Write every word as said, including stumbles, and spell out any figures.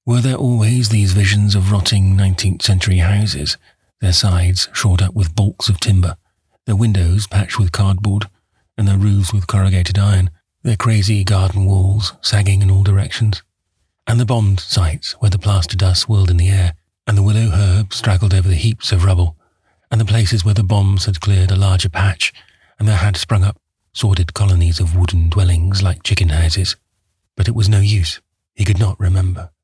Were there always these visions of rotting nineteenth century houses, their sides shored up with balks of timber, their windows patched with cardboard, and their roofs with corrugated iron, their crazy garden walls sagging in all directions, and the bombed sites where the plaster dust whirled in the air, and the willow herb straggled over the heaps of rubble, and the places where the bombs had cleared a larger patch, and there had sprung up sordid colonies of wooden dwellings like chicken houses. But it was no use. He could not remember.